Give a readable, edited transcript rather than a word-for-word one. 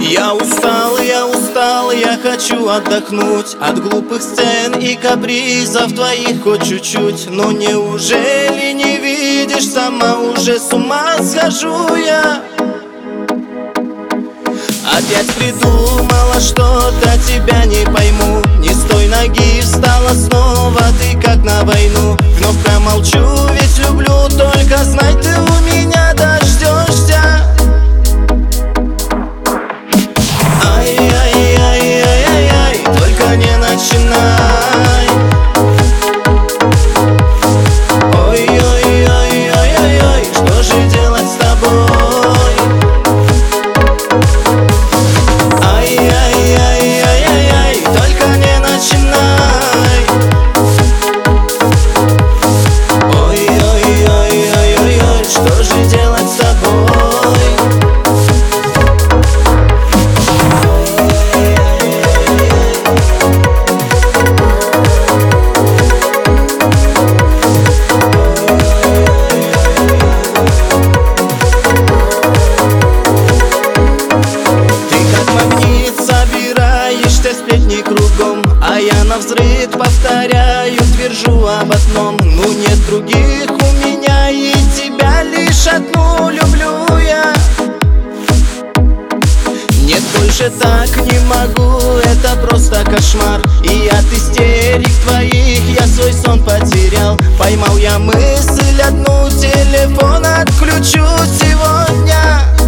Я устал, я хочу отдохнуть от глупых сцен и капризов твоих хоть чуть-чуть. Но неужели не видишь сама, уже с ума схожу я? Опять придумала что-то, тебя не пойму. Не с той ноги встала снова, ты как на войну. Вновь промолчу, ведь люблю, только знай, ты у меня дождешься. Ай-яй-яй-яй-яй, только не начинай. Ой-ой-ой-ой-ой-ой, что же делать с тобой? Ай-яй-яй-яй-яй, только не начинай. Ой-ой-ой-ой-ой-ой, что же делать с тобой? Сплетни кругом, а я навзрыд повторяю, твержу об одном. Ну нет других у меня, и тебя лишь одну люблю я. Нет, больше так не могу, это просто кошмар. И от истерик твоих я свой сон потерял. Поймал я мысль одну, телефон отключу сегодня.